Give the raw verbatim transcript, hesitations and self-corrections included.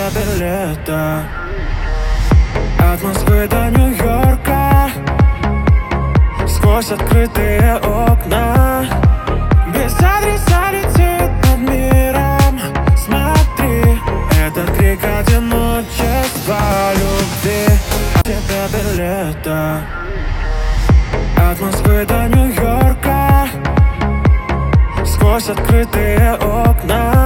до лета, от Москвы до Нью-Йорка, сквозь открытые окна. Без адреса летит над миром. Смотри, этот крик одиночества любви. От тебя до лета, от Москвы до Нью-Йорка, сквозь открытые окна.